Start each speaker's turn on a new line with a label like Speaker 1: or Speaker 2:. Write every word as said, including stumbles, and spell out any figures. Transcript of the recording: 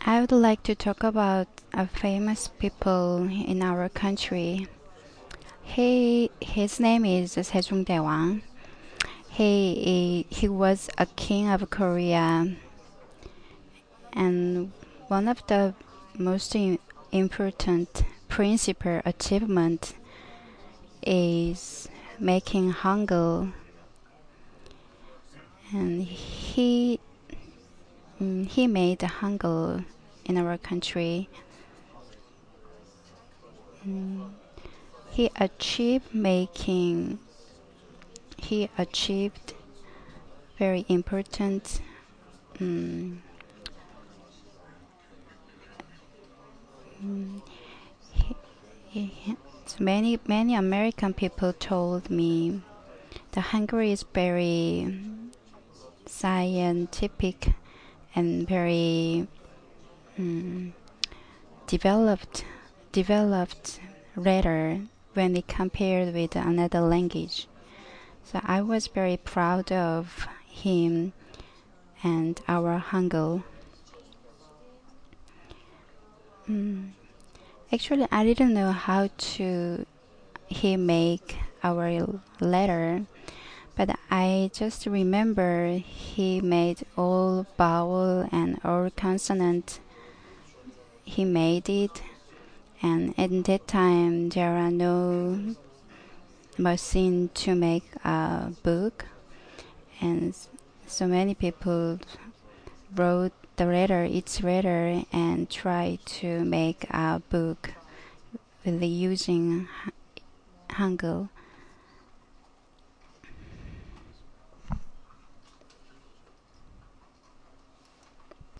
Speaker 1: I would like to talk about a famous people in our country. He his name is Sejong Daewang. He he was a king of Korea, and one of the most im- important principal achievement is making Hangul, and he mm, he made Hangul in our country. Mm, He achieved making he achieved very important mm, mm, he, he, so many many American people told me that Hungary is very scientific and very mm, developed developed rather when it compared with another language. So I was very proud of him and our Hangul. Mm. Actually, I didn't know how to he make our letter, but I just remember he made all vowel and all consonant. He made it, and at that time there are no machine to make a book, and so many people wrote the letter, each letter, and tried to make a book with using Hangul.